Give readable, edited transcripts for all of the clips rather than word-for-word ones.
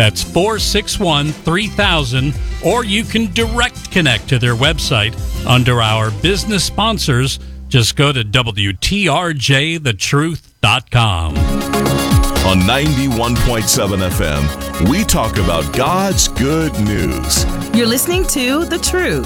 That's 461-3000, or you can direct connect to their website under our business sponsors. Just go to WTRJTheTruth.com. On 91.7 FM, we talk about God's good news. You're listening to The Truth.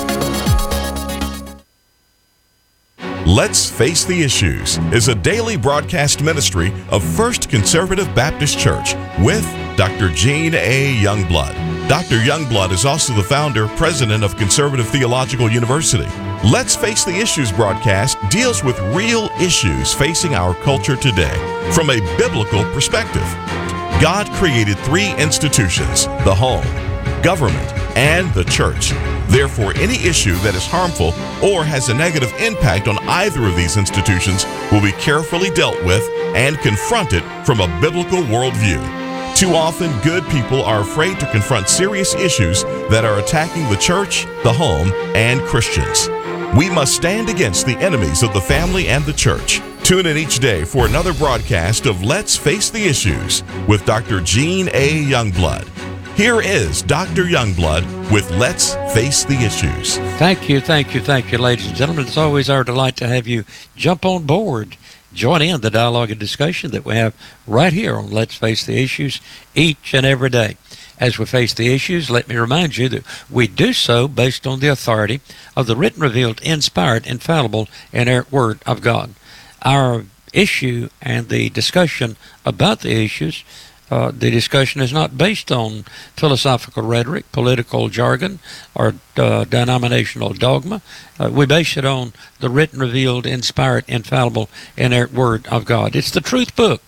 Let's Face the Issues is a daily broadcast ministry of First Conservative Baptist Church with Dr. Gene A. Youngblood. Dr. Youngblood is also the founder, president of Conservative Theological University. Let's Face the Issues broadcast deals with real issues facing our culture today from a biblical perspective. God created three institutions: the home, government, and the church. Therefore, any issue that is harmful or has a negative impact on either of these institutions will be carefully dealt with and confronted from a biblical worldview. Too often, good people are afraid to confront serious issues that are attacking the church, the home, and Christians. We must stand against the enemies of the family and the church. Tune in each day for another broadcast of Let's Face the Issues with Dr. Gene A. Youngblood. Here is Dr. Youngblood with Let's Face the Issues. Thank you, ladies and gentlemen. It's always our delight to have you jump on board, join in the dialogue and discussion that we have right here on Let's Face the Issues each and every day. As we face the issues, let me remind you that we do so based on the authority of the written, revealed, inspired, infallible, inerrant Word of God. Our issue and the discussion about the issues, the discussion is not based on philosophical rhetoric, political jargon, or denominational dogma. We base it on the written, revealed, inspired, infallible, inerrant Word of God. It's the truth book.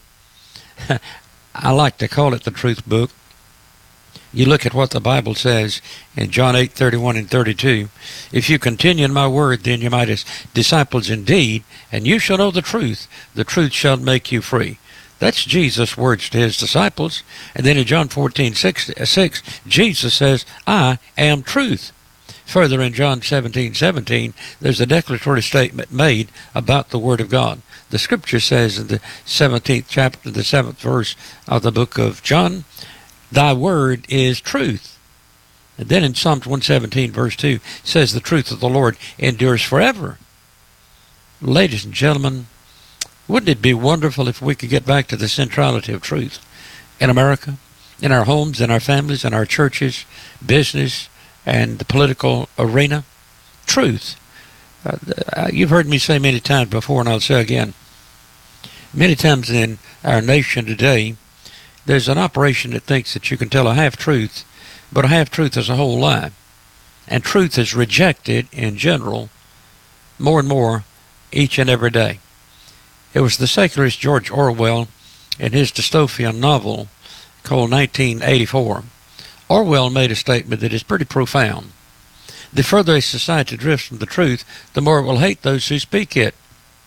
I like to call it the truth book. You look at what the Bible says in John 8:31 and 32. If you continue in my word, then you might as disciples indeed, and you shall know the truth shall make you free. That's Jesus' words to his disciples. And then in John 14:6, Jesus says, I am truth. Further, in John 17:17, there's a declaratory statement made about the Word of God. The Scripture says in the 17th chapter, the 7th verse of the book of John, Thy word is truth. And then in Psalms 117, verse 2, says the truth of the Lord endures forever. Ladies and gentlemen, wouldn't it be wonderful if we could get back to the centrality of truth in America, in our homes, in our families, in our churches, business, and the political arena? Truth. You've heard me say many times before, and I'll say again, many times in our nation today, there's an operation that thinks that you can tell a half-truth, but a half-truth is a whole lie. And truth is rejected in general more and more each and every day. It was the secularist George Orwell in his dystopian novel called 1984. Orwell made a statement that is pretty profound. The further a society drifts from the truth, the more it will hate those who speak it.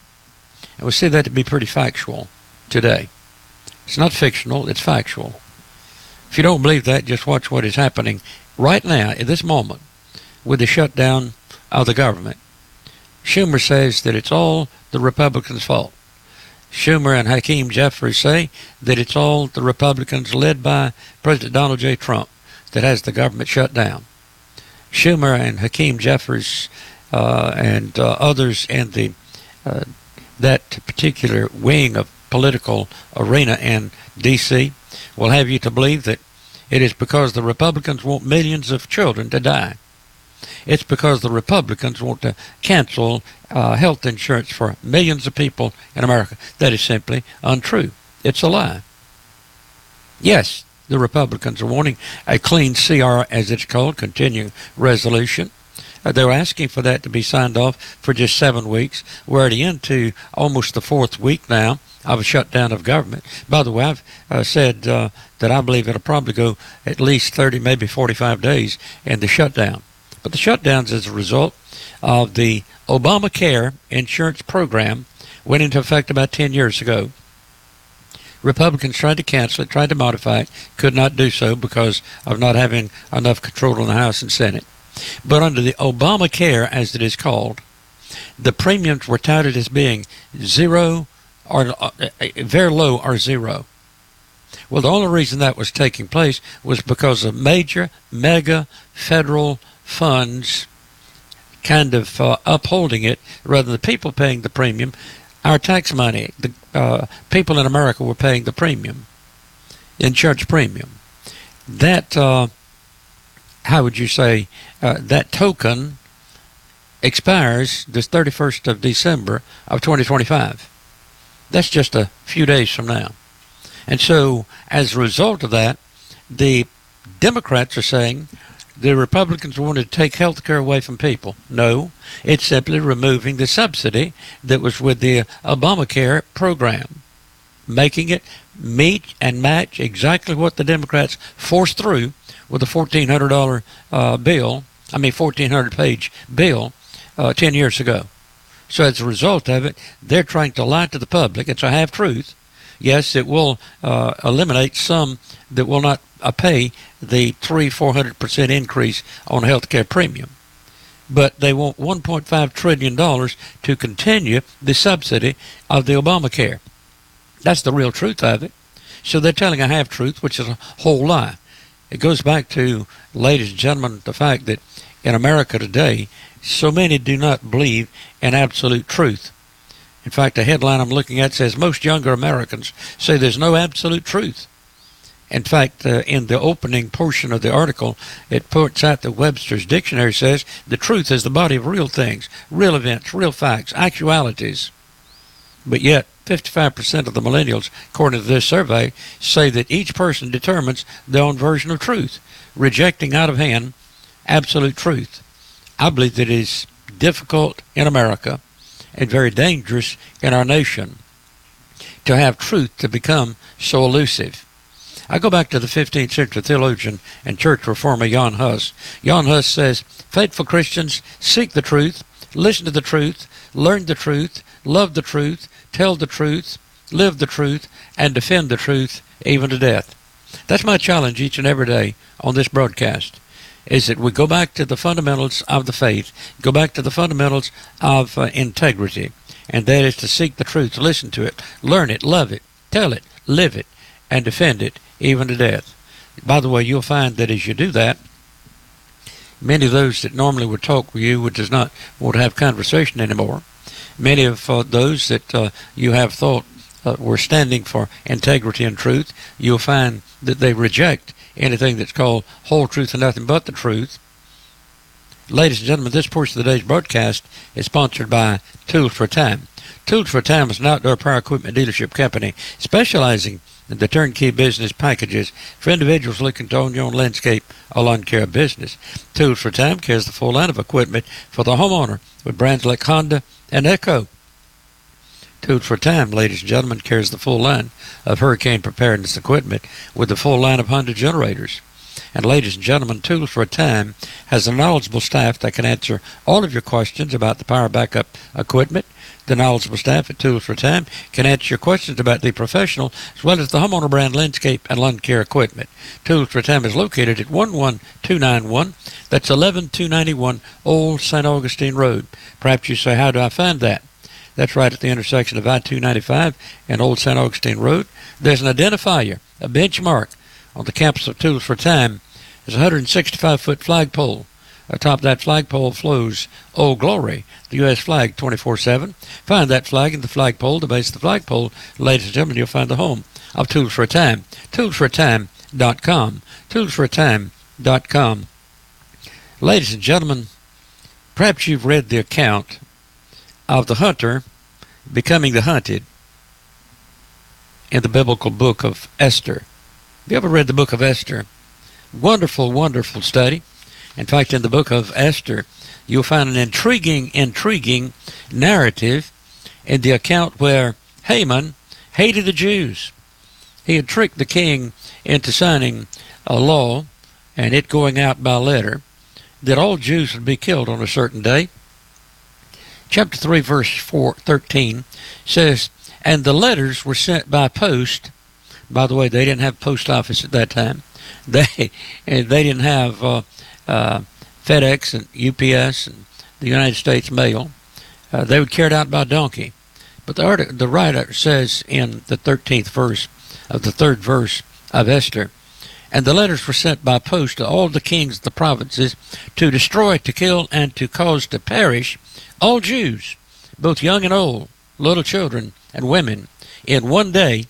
And we see that to be pretty factual today. It's not fictional, it's factual. If you don't believe that, just watch what is happening right now, at this moment, with the shutdown of the government. Schumer says that it's all the Republicans' fault. Schumer and Hakeem Jeffries say that it's all the Republicans led by President Donald J. Trump that has the government shut down. Schumer and Hakeem Jeffries and others in the that particular wing of political arena in D.C. will have you to believe that it is because the Republicans want millions of children to die. It's because the Republicans want to cancel health insurance for millions of people in America. That is simply untrue. It's a lie. Yes, the Republicans are wanting a clean CR, as it's called, continuing resolution. They're asking for that to be signed off for just 7 weeks. We're already into almost the 4th week now of a shutdown of government. By the way, I've said that I believe it'll probably go at least 30, maybe 45 days in the shutdown. But the shutdowns as a result of the Obamacare insurance program went into effect about 10 years ago. Republicans tried to cancel it, tried to modify it, could not do so because of not having enough control in the House and Senate. But under the Obamacare, as it is called, the premiums were touted as being zero or very low or zero. Well, the only reason that was taking place was because of major, mega federal funds kind of upholding it, rather than the people paying the premium. Our tax money, the people in America were paying the premium, insurance premium. That, how would you say, that token expires this 31st of December of 2025. That's just a few days from now. And so, as a result of that, the Democrats are saying the Republicans wanted to take health care away from people. No, it's simply removing the subsidy that was with the Obamacare program, making it meet and match exactly what the Democrats forced through with a $1,400 1,400-page bill 10 years ago. So as a result of it, they're trying to lie to the public. It's a half-truth. Yes, it will eliminate some that will not pay the 300-400% increase on health care premium. But they want $1.5 trillion to continue the subsidy of the Obamacare. That's the real truth of it. So they're telling a half-truth, which is a whole lie. It goes back to, ladies and gentlemen, the fact that in America today, so many do not believe in absolute truth. In fact, the headline I'm looking at says most younger Americans say there's no absolute truth. In fact, in the opening portion of the article, it points out that Webster's dictionary says the truth is the body of real things, real events, real facts, actualities. But yet, 55% of the millennials, according to this survey, say that each person determines their own version of truth, rejecting out of hand absolute truth. I believe that it is difficult in America and very dangerous in our nation to have truth to become so elusive. I go back to the 15th century theologian and church reformer Jan Hus. Jan Hus says, faithful Christians seek the truth, listen to the truth, learn the truth, love the truth, tell the truth, live the truth, and defend the truth even to death. That's my challenge each and every day on this broadcast, is that we go back to the fundamentals of the faith, go back to the fundamentals of integrity, and that is to seek the truth, listen to it, learn it, love it, tell it, live it, and defend it even to death. By the way, you'll find that as you do that, many of those that normally would talk with you does not want to have conversation anymore. Many of those that you have thought were standing for integrity and truth, you'll find that they reject anything that's called whole truth and nothing but the truth. Ladies and gentlemen, this portion of today's broadcast is sponsored by Tools for Time. Tools for Time is an outdoor power equipment dealership company specializing in the turnkey business packages for individuals looking to own your own landscape or lawn care business. Tools for Time carries the full line of equipment for the homeowner with brands like Honda and Echo. Tools for Time, ladies and gentlemen, carries the full line of hurricane preparedness equipment with the full line of Honda generators. And ladies and gentlemen, Tools for Time has a knowledgeable staff that can answer all of your questions about the power backup equipment. The knowledgeable staff at Tools for Time can answer your questions about the professional as well as the homeowner brand landscape and lawn care equipment. Tools for Time is located at 11291. That's 11291 Old St. Augustine Road. Perhaps you say, how do I find that? That's right at the intersection of I-295 and Old St. Augustine Road. There's an identifier, a benchmark on the campus of Tools for Time. There's a 165-foot flagpole. Atop that flagpole flows Old Glory, the U.S. flag, 24/7. Find that flag in the flagpole, the base of the flagpole. Ladies and gentlemen, you'll find the home of Tools for Time. ToolsForTime.com. ToolsForTime.com. Ladies and gentlemen, perhaps you've read the account of the hunter becoming the hunted in the biblical book of Esther. Have you ever read the book of Esther? Wonderful, wonderful study. In fact, in the book of Esther, you'll find an intriguing narrative in the account where Haman hated the Jews. He had tricked the king into signing a law, and it going out by letter, that all Jews would be killed on a certain day. Chapter 3, verse 13 says, and the letters were sent by post. By the way, they didn't have post office at that time. They didn't have FedEx and UPS and the United States Mail. They would carry it out by donkey. But the writer says in the 13th verse of the 3rd verse of Esther. And the letters were sent by post to all the kings of the provinces to destroy, to kill, and to cause to perish all Jews, both young and old, little children and women, in one day,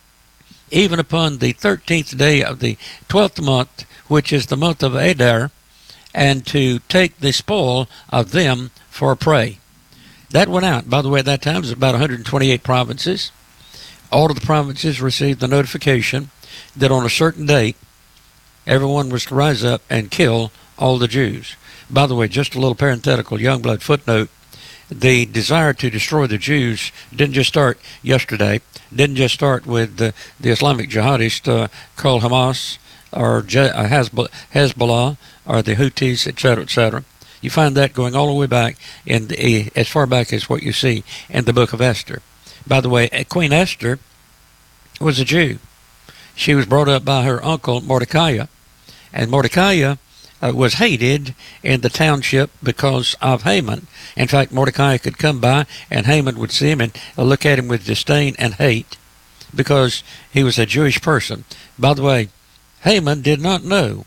even upon the 13th day of the 12th month, which is the month of Adar, and to take the spoil of them for a prey. That went out. By the way, at that time, it was about 128 provinces. All of the provinces received the notification that on a certain date, everyone was to rise up and kill all the Jews. By the way, just a little parenthetical Youngblood footnote, the desire to destroy the Jews didn't just start yesterday, didn't just start with the Islamic jihadists called Hamas or Hezbollah or the Houthis, etc., etc. You find that going all the way back, as far back as what you see in the book of Esther. By the way, Queen Esther was a Jew. She was brought up by her uncle Mordecai, and Mordecai was hated in the township because of Haman. In fact, Mordecai could come by, and Haman would see him and look at him with disdain and hate because he was a Jewish person. By the way, Haman did not know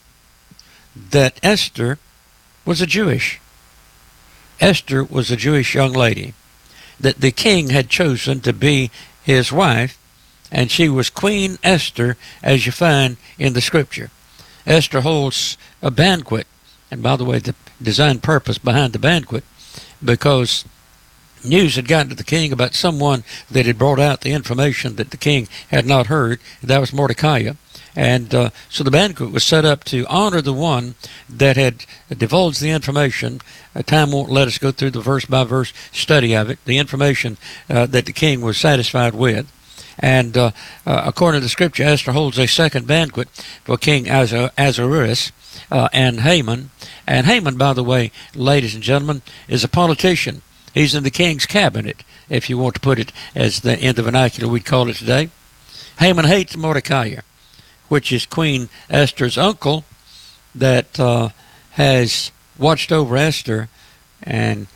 that Esther was a Jewish. Esther was a Jewish young lady that the king had chosen to be his wife, and she was Queen Esther, as you find in the scripture. Esther holds a banquet, and by the way, the design purpose behind the banquet, because news had gotten to the king about someone that had brought out the information that the king had not heard. That was Mordecai. And so the banquet was set up to honor the one that had divulged the information. Time won't let us go through the verse-by-verse study of it, the information that the king was satisfied with. And according to the scripture, Esther holds a second banquet for King Ahasuerus and Haman. And Haman, by the way, ladies and gentlemen, is a politician. He's in the king's cabinet, if you want to put it as in the vernacular we'd call it today. Haman hates Mordecai, which is Queen Esther's uncle, that has watched over Esther and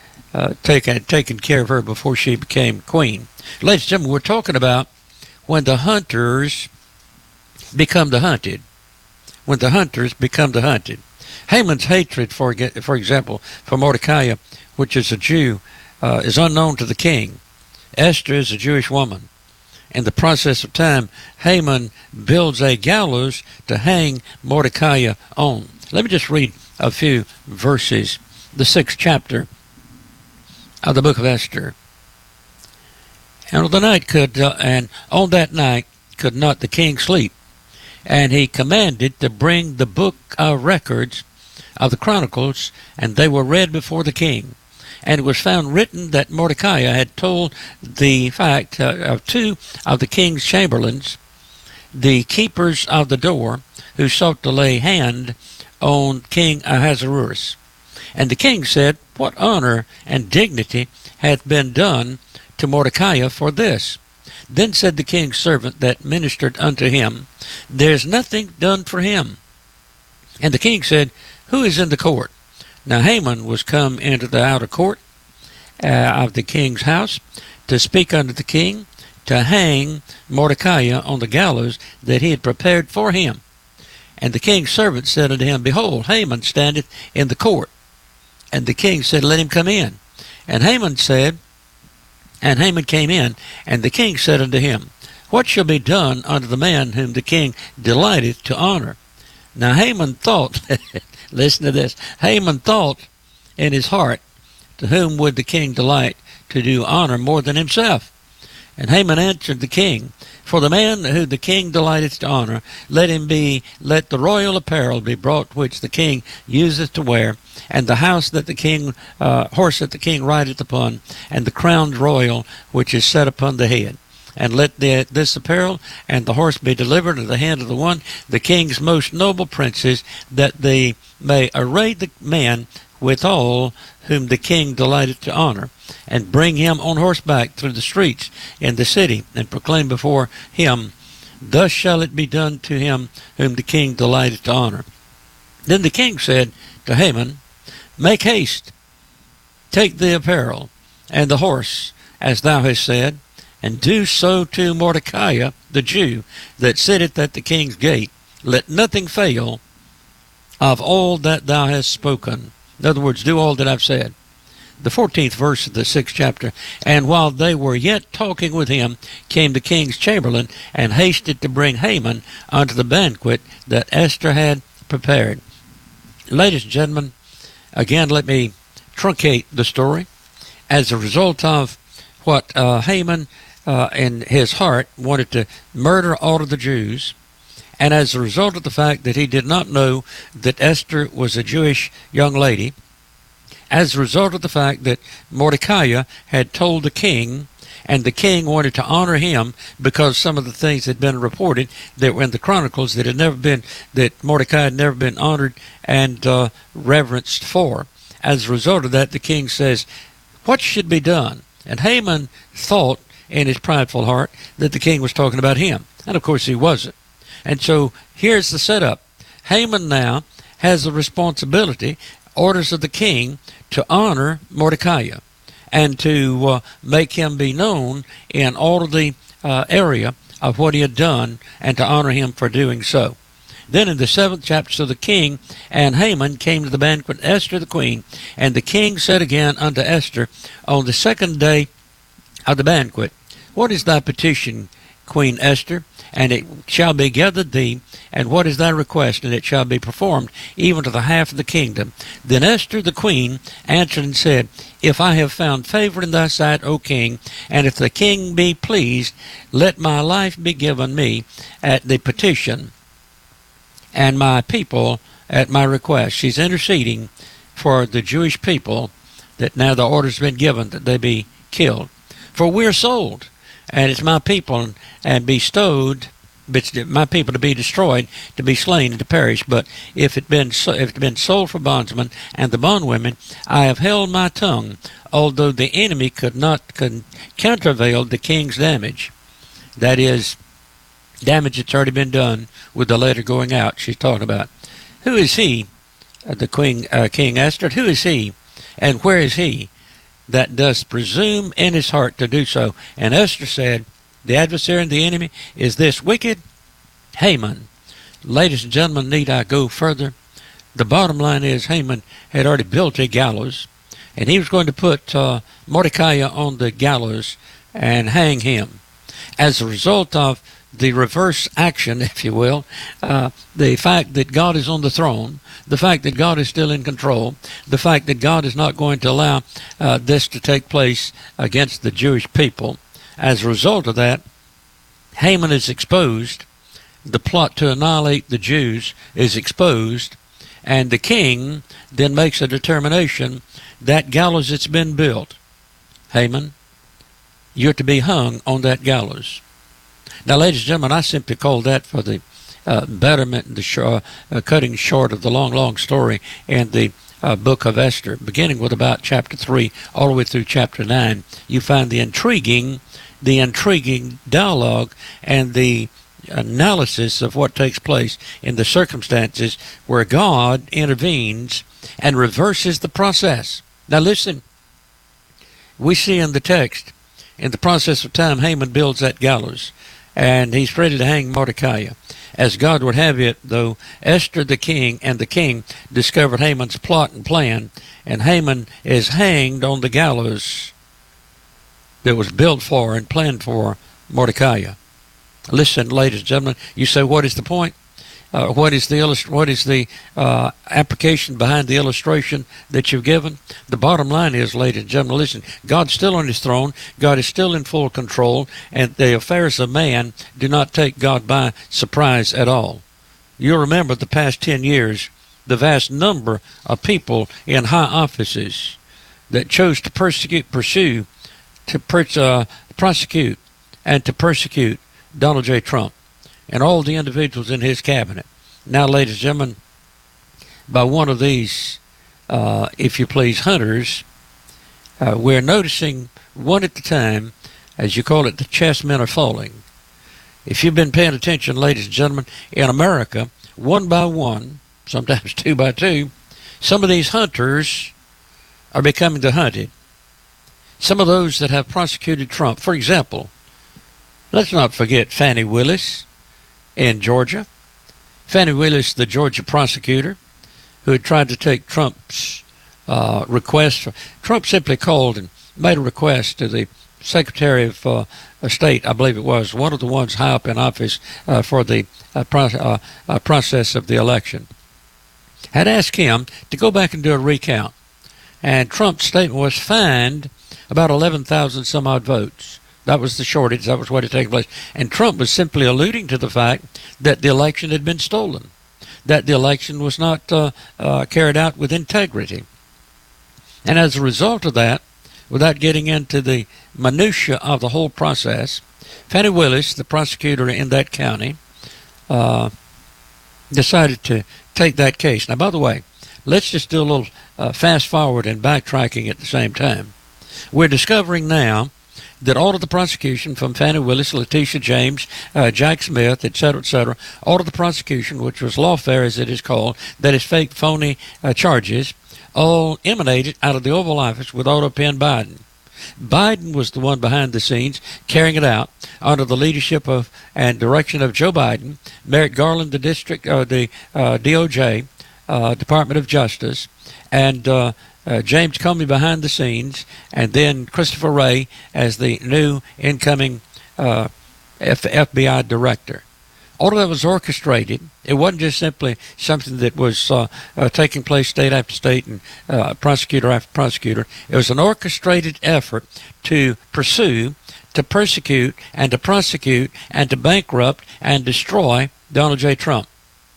taken care of her before she became queen. Ladies and gentlemen, we're talking about when the hunters become the hunted. When the hunters become the hunted. Haman's hatred, for example, for Mordecai, which is a Jew, is unknown to the king. Esther is a Jewish woman. In the process of time, Haman builds a gallows to hang Mordecai on. Let me just read a few verses. The 6th chapter of the book of Esther. And on that night could not the king sleep, and he commanded to bring the book of records of the chronicles, and they were read before the king. And it was found written that Mordecai had told the fact of 2 of the king's chamberlains, the keepers of the door, who sought to lay hand on King Ahasuerus. And the king said, "What honor and dignity hath been done to Mordecai for this?" Then said the king's servant that ministered unto him, "There's nothing done for him." And the king said, "Who is in the court?" Now Haman was come into the outer court of the king's house to speak unto the king, to hang Mordecai on the gallows that he had prepared for him. And the king's servant said unto him, "Behold, Haman standeth in the court." And the king said, "Let him come in." And Haman came in, and the king said unto him, "What shall be done unto the man whom the king delighteth to honor?" Now Haman thought, listen to this, Haman thought in his heart, to whom would the king delight to do honor more than himself? And Haman answered the king, "For the man whom the king delighteth to honor, let the royal apparel be brought which the king useth to wear, and the horse that the king rideth upon, and the crown royal which is set upon the head. And let this apparel and the horse be delivered into the hand of the king's most noble princes, that they may array the man withal whom the king delighteth to honor, and bring him on horseback through the streets in the city, and proclaim before him, Thus shall it be done to him whom the king delighteth to honor." Then the king said to Haman, "Make haste, take the apparel and the horse, as thou hast said, and do so to Mordecai, the Jew, that sitteth at the king's gate. Let nothing fail of all that thou hast spoken. In other words, do all that I've said. The 14th verse of the 6th chapter. And while they were yet talking with him, came the king's chamberlain, and hasted to bring Haman unto the banquet that Esther had prepared. Ladies and gentlemen, again, let me truncate the story. As a result of what Haman in his heart wanted to murder all of the Jews, and as a result of the fact that he did not know that Esther was a Jewish young lady, as a result of the fact that Mordecai had told the king, and the king wanted to honor him because some of the things had been reported that were in the Chronicles that Mordecai had never been honored and reverenced for. As a result of that, the king says, what should be done? And Haman thought in his prideful heart that the king was talking about him. And of course he wasn't. And so here's the setup. Haman now has the responsibility, orders of the king, to honor Mordecai and to make him be known in all of the area of what he had done, and to honor him for doing so. Then in the 7th chapter, so the king and Haman came to the banquet, Esther the queen, and the king said again unto Esther on the 2nd day of the banquet, what is thy petition, Queen Esther? And it shall be gathered thee, and what is thy request? And it shall be performed, even to the half of the kingdom. Then Esther the queen answered and said, if I have found favor in thy sight, O king, and if the king be pleased, let my life be given me at the petition, and my people at my request. She's interceding for the Jewish people, that now the order's been given that they be killed. For we're sold, and it's my people, and bestowed, my people to be destroyed, to be slain, and to perish. But if it been sold for bondsmen and the bondwomen, I have held my tongue, although the enemy could not countervail the king's damage. That is, damage that's already been done with the letter going out. She's talking about. Who is he, the King Esther? Who is he, and where is he that does presume in his heart to do so? And Esther said, the adversary and the enemy is this wicked Haman. Ladies and gentlemen, need I go further? The bottom line is Haman had already built a gallows, and he was going to put Mordecai on the gallows and hang him. As a result of the reverse action, if you will, the fact that God is on the throne, the fact that God is still in control, the fact that God is not going to allow this to take place against the Jewish people. As a result of that, Haman is exposed, the plot to annihilate the Jews is exposed, and the king then makes a determination, that gallows that's been built, Haman, you're to be hung on that gallows. Now, ladies and gentlemen, I simply call that for the betterment and the cutting short of the long story in the book of Esther, beginning with about chapter 3 all the way through chapter 9. You find the intriguing dialogue and the analysis of what takes place in the circumstances where God intervenes and reverses the process. Now listen, we see in the text, in the process of time, Haman builds that gallows, and he's ready to hang Mordecai. As God would have it, though, Esther the king and the king discovered Haman's plot and plan, and Haman is hanged on the gallows that was built for and planned for Mordecai. Listen, ladies and gentlemen, you say, what is the point? What is the application behind the illustration that you've given? The bottom line is, ladies and gentlemen, listen, God's still on his throne. God is still in full control, and the affairs of man do not take God by surprise at all. You'll remember the past 10 years, the vast number of people in high offices that chose to prosecute, and to persecute Donald J. Trump and all the individuals in his cabinet. Now, ladies and gentlemen, by one of these, if you please, hunters, we're noticing one at a time, as you call it, the chessmen are falling. If you've been paying attention, ladies and gentlemen, in America, one by one, sometimes two by two, some of these hunters are becoming the hunted. Some of those that have prosecuted Trump, for example, Let's not forget Fannie Willis in Georgia. Fannie Willis, the Georgia prosecutor, who had tried to take Trump's request. Trump simply called and made a request to the Secretary of State, I believe it was, one of the ones high up in office for the process of the election, had asked him to go back and do a recount. And Trump's statement was fined about 11,000 some odd votes. That was the shortage. That was what had taken place. And Trump was simply alluding to the fact that the election had been stolen, that the election was not carried out with integrity. And as a result of that, without getting into the minutia of the whole process, Fannie Willis, the prosecutor in that county, decided to take that case. Now, by the way, let's just do a little fast forward and backtracking at the same time. We're discovering now that all of the prosecution from Fannie Willis, Letitia James, Jack Smith, etc., all of the prosecution, which was lawfare as it is called, that is fake, phony charges, all emanated out of the Oval Office with Otto Penn Biden. Biden was the one behind the scenes carrying it out under the leadership of and direction of Joe Biden, Merrick Garland, the DOJ, Department of Justice, and James Comey behind the scenes, and then Christopher Wray as the new incoming FBI director. All of that was orchestrated. It wasn't just simply something that was taking place state after state and prosecutor after prosecutor. It was an orchestrated effort to pursue, to persecute, and to prosecute, and to bankrupt and destroy Donald J. Trump.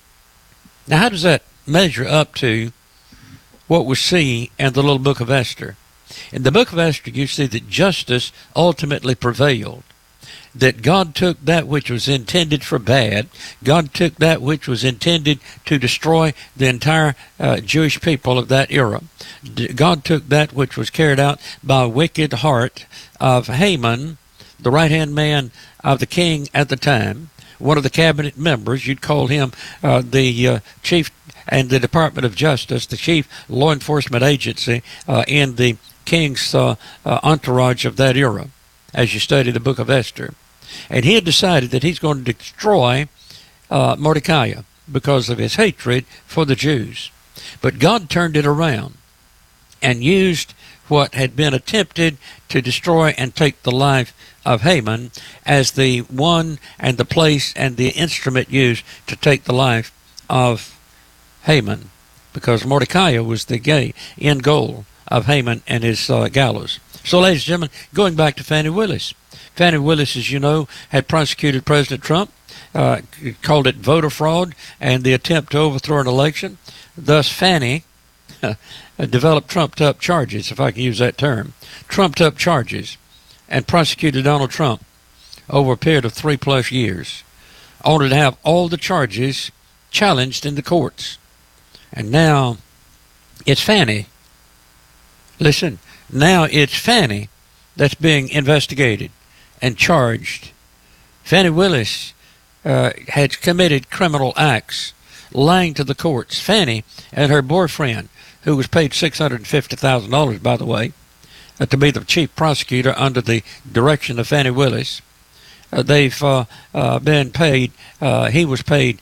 Now, how does that measure up to what we see in the little book of Esther? In the book of Esther, you see that justice ultimately prevailed. That God took that which was intended for bad, God took that which was intended to destroy the entire Jewish people of that era. God took that which was carried out by a wicked heart of Haman, the right-hand man of the king at the time, one of the cabinet members. You'd call him the chief and the Department of Justice, the chief law enforcement agency in the king's entourage of that era, as you study the book of Esther. And he had decided that he's going to destroy Mordecai because of his hatred for the Jews. But God turned it around and used what had been attempted to destroy and take the life of Haman as the one and the place and the instrument used to take the life of Haman, because Mordecai was the end goal of Haman and his gallows. So, ladies and gentlemen, going back to Fannie Willis. Fannie Willis, as you know, had prosecuted President Trump, called it voter fraud and the attempt to overthrow an election. Thus, Fannie developed trumped-up charges, if I can use that term, trumped-up charges, and prosecuted Donald Trump over a period of 3+ years, only to have all the charges challenged in the courts. And now it's Fannie. Listen, now it's Fannie that's being investigated and charged. Fannie Willis had committed criminal acts, lying to the courts. Fannie and her boyfriend, who was paid $650,000, by the way, to be the chief prosecutor under the direction of Fannie Willis. They've been paid, he was paid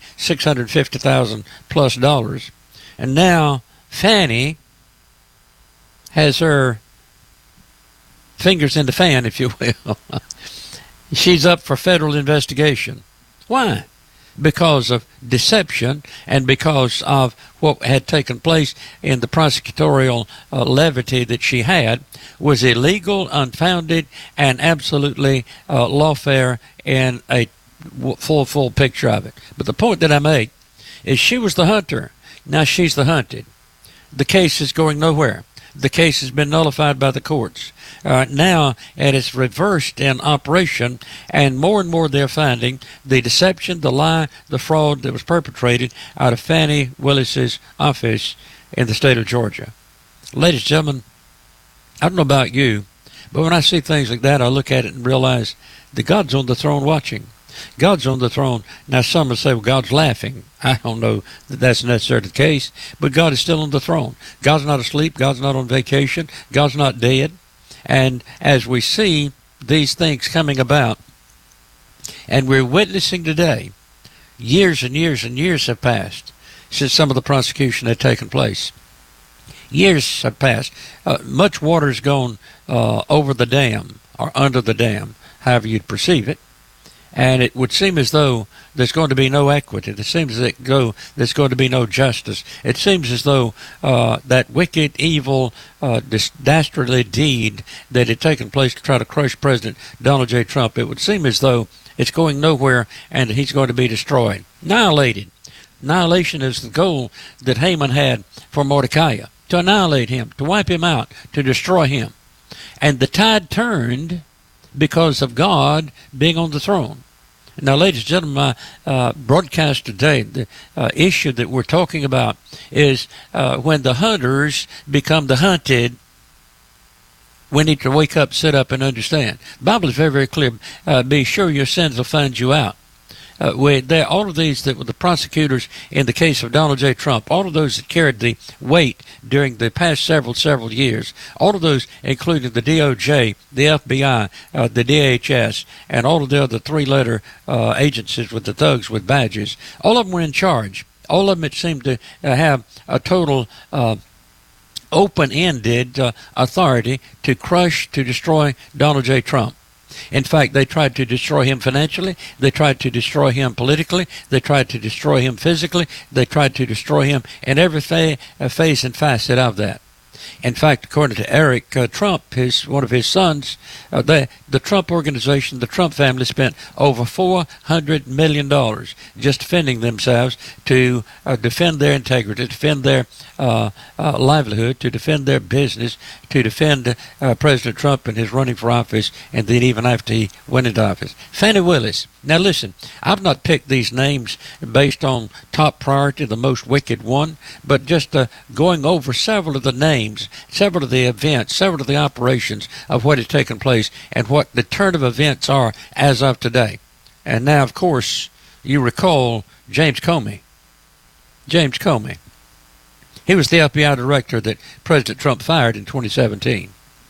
$650,000+. And now Fannie has her fingers in the fan, if you will. She's up for federal investigation. Why? Because of deception and because of what had taken place in the prosecutorial levity that she had was illegal, unfounded, and absolutely lawfare in a full picture of it. But the point that I make is she was the hunter. Now she's the hunted. The case is going nowhere. The case has been nullified by the courts. Now it is reversed in operation, and more they're finding the deception, the lie, the fraud that was perpetrated out of Fannie Willis's office in the state of Georgia. Ladies and gentlemen, I don't know about you, but when I see things like that, I look at it and realize that God's on the throne watching. God's on the throne. Now, some will say, well, God's laughing. I don't know that that's necessarily the case, but God is still on the throne. God's not asleep. God's not on vacation. God's not dead. And as we see these things coming about, And we're witnessing today, years and years and years have passed since some of the prosecution had taken place. Years have passed. Much water has gone over the dam or under the dam, however you'd perceive it. And it would seem as though there's going to be no equity. It seems as though there's going to be no justice. It seems as though that wicked, evil, dastardly deed that had taken place to try to crush President Donald J. Trump, it would seem as though it's going nowhere and he's going to be destroyed. Annihilated. Annihilation is the goal that Haman had for Mordecai, to annihilate him, to wipe him out, to destroy him. And the tide turned because of God being on the throne. Now, ladies and gentlemen, my broadcast today, the issue that we're talking about is when the hunters become the hunted. We need to wake up, sit up, and understand. The Bible is very, very clear. Be sure your sins will find you out. All of these that were the prosecutors in the case of Donald J. Trump, all of those that carried the weight during the past several years, all of those, including the DOJ, the FBI, the DHS, and all of the other three-letter agencies with the thugs with badges, all of them were in charge. All of them, it seemed to have a total open-ended authority to crush, to destroy Donald J. Trump. In fact, they tried to destroy him financially. They tried to destroy him politically. They tried to destroy him physically. They tried to destroy him in every phase and facet of that. In fact, according to Eric Trump, one of his sons, the Trump organization, the Trump family spent over $400 million just defending themselves, to defend their integrity, to defend their livelihood, to defend their business, to defend President Trump and his running for office, and then even after he went into office. Fani Willis. Now listen, I've not picked these names based on top priority, the most wicked one, but just going over several of the names, several of the events, several of the operations of what has taken place and what the turn of events are as of today. And now, of course, you recall James Comey. James Comey. He was the FBI director that President Trump fired in 2017.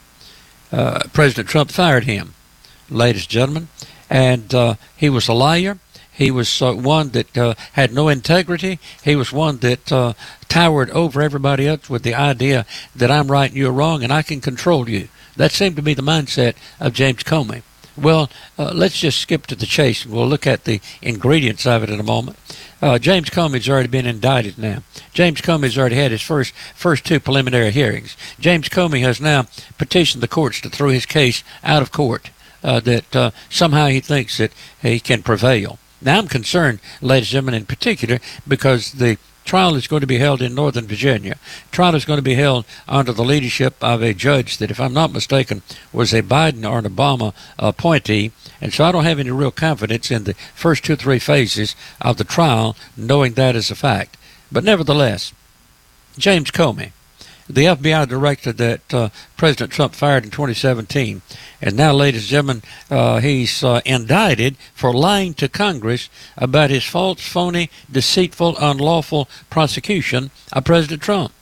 President Trump fired him, ladies and gentlemen, and he was a liar. He was one that had no integrity. He was one that towered over everybody else with the idea that I'm right and you're wrong and I can control you. That seemed to be the mindset of James Comey. Well, let's just skip to the chase, and we'll look at the ingredients of it in a moment. James Comey's already been indicted now. James Comey's already had his first two preliminary hearings. James Comey has now petitioned the courts to throw his case out of court, that somehow he thinks that he can prevail. Now, I'm concerned, ladies and gentlemen, in particular, because the trial is going to be held in Northern Virginia. Trial is going to be held under the leadership of a judge that, if I'm not mistaken, was a Biden or an Obama appointee. And so I don't have any real confidence in the first 2 or 3 phases of the trial, knowing that as a fact. But nevertheless, James Comey, the FBI director that President Trump fired in 2017. And now, ladies and gentlemen, he's indicted for lying to Congress about his false, phony, deceitful, unlawful prosecution of President Trump.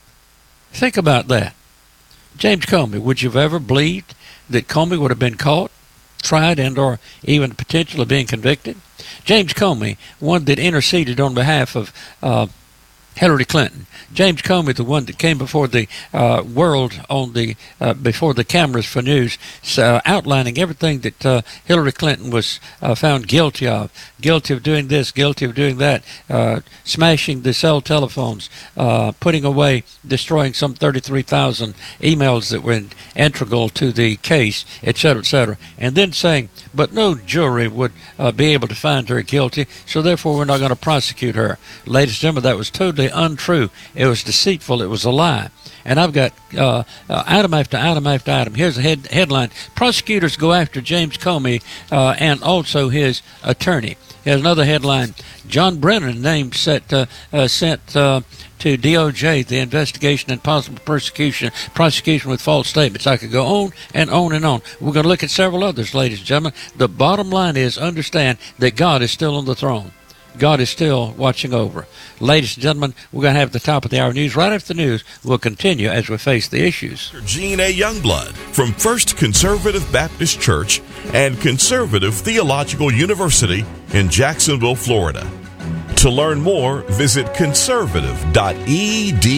Think about that. James Comey, would you have ever believed that Comey would have been caught, tried, and or even potentially being convicted? James Comey, one that interceded on behalf of Hillary Clinton. James Comey, the one that came before the world on the before the cameras for news, outlining everything that Hillary Clinton was found guilty of doing this, guilty of doing that, smashing the cell telephones, putting away, destroying some 33,000 emails that were integral to the case, etc., and then saying, but no jury would be able to find her guilty, so therefore we're not going to prosecute her. Ladies and gentlemen, that was totally untrue. It was deceitful. It was a lie. And I've got item after item after item. Here's a headline. Prosecutors go after James Comey and also his attorney. Here's another headline. John Brennan named sent to DOJ the investigation and possible prosecution with false statements. I could go on and on and on. We're going to look at several others, ladies and gentlemen. The bottom line is understand that God is still on the throne. God is still watching over. Ladies and gentlemen, we're going to have the top of the hour news. Right after the news, we'll continue as we face the issues. Gene A. Youngblood from First Conservative Baptist Church and Conservative Theological University in Jacksonville, Florida. To learn more, visit conservative.edu.